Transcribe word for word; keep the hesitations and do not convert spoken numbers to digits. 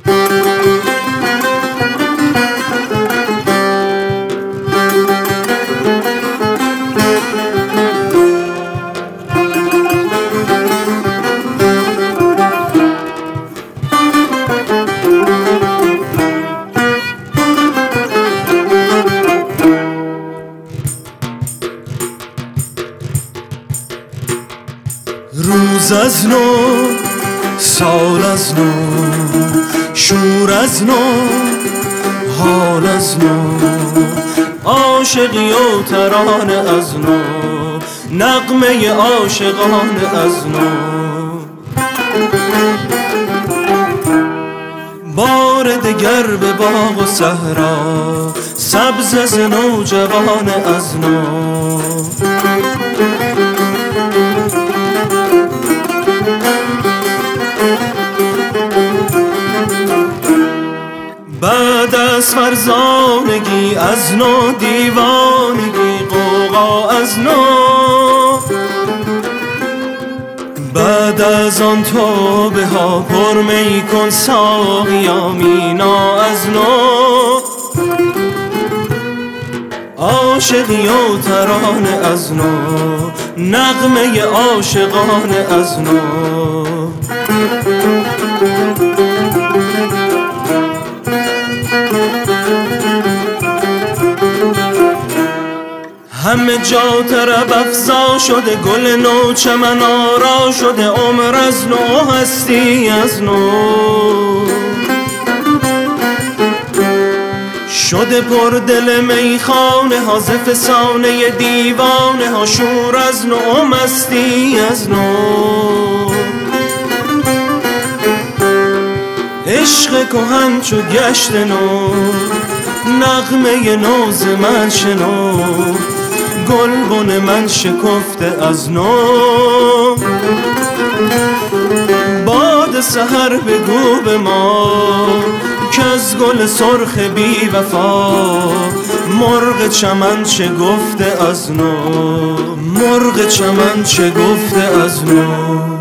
روز از نو، سال از نو، شور از نو، حال از نو، عاشقی و ترانه از نو، نغمه عاشقانه از نو. بار دگر به باغ و صحرا، سبز از نو، جوان از نو. بعد از فرزانگی از نو، دیوانگی غوغا از نو. بعد از آن توبه ها پر می کن ساقیا، مینا از نو. عاشقی و ترانه از نو، نغمه عاشقانه از نو. همه جا طرب افزا شده، گل نو چمن آرا شده، عمر از نو، هستی از نو. شده پر دل میخانه ها، ز فسانه دیوانه ها، شور از نو، مستی از نو. عشق کهن چو گشت نو، نغمه نو ز من شنو. گلبن من شکفته از نو، باد سحر بگو به ما کز گل سرخ بی وفا. مرغ چمن چه گفته از نو، مرغ چمن چه گفته از نو.